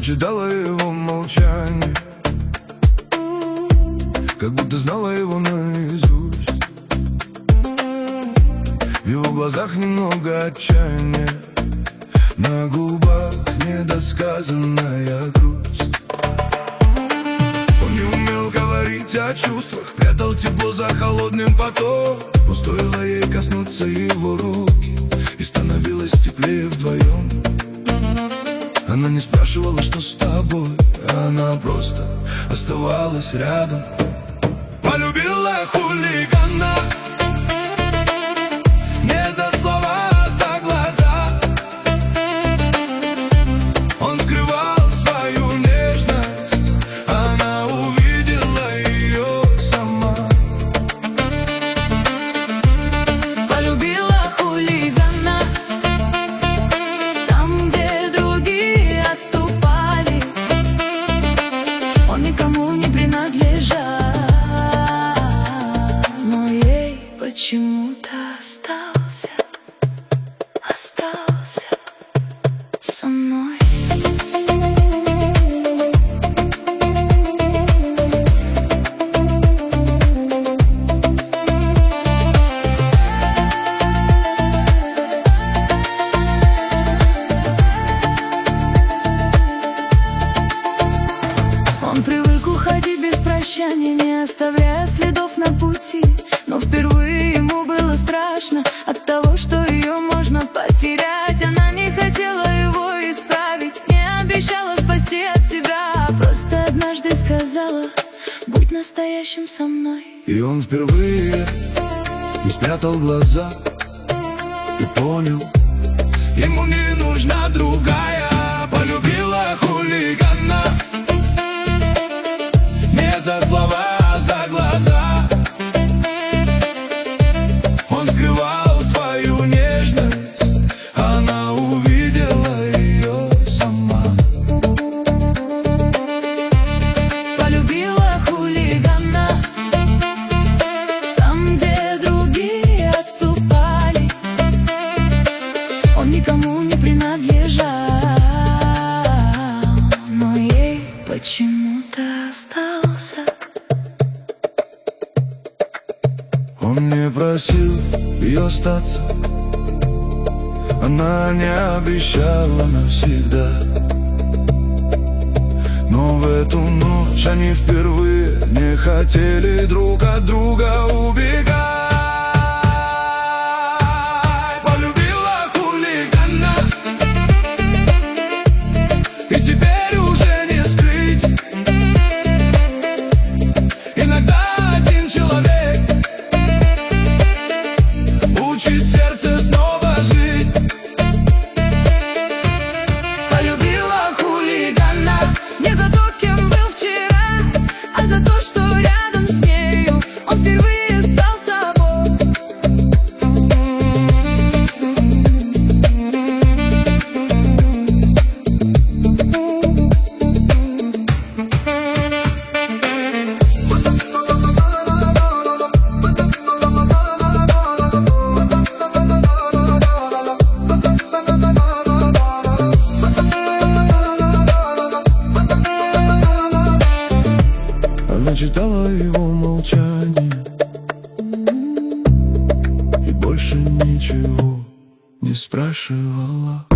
читала его молчание, как будто знала его наизусть. В его глазах немного отчаяния, на губах недосказанная грусть. Он не умел говорить о чувствах, прятал тепло за холодным потом. Но стоило ей коснуться его руки, и становилось теплее вдвоем. Она не спрашивала, что с тобой, она просто оставалась рядом. Полюбила хулигана не за слова, а за глаза. Он скрывал свою нежность, она увидела ее сама. Полюбила хулигана там, где другие отступали. Он никому не принадлежал, но ей почему-то остался со мной. Он привык уходить без прощания, не оставляя следов на пути. Но впервые ему было страшно от того, что ее можно потерять. Она не хотела его исправить, не обещала спасти от себя, а просто однажды сказала: будь настоящим со мной. И он впервые не спрятал глаза и понял, ему не нужна другая. Полюбила хулигана не за слова, а за глаза. Он скрывал свою нежность, она увидела ее сама. Полюбила хулигана там, где другие отступали. Он никому не принадлежал, но ей почему-то остался. Он не просил ее остаться, она не обещала навсегда. Но в эту ночь они впервые не хотели друг от друга убегать. Полюбила хулигана, и теперь уже не скрыть. Иногда один человек учит сердце снова жить. Полюбила хулигана не за то, кем был вчера, а за то, что рядом с нею он впервые стал собой. Она читала его молчание и больше ничего не спрашивала.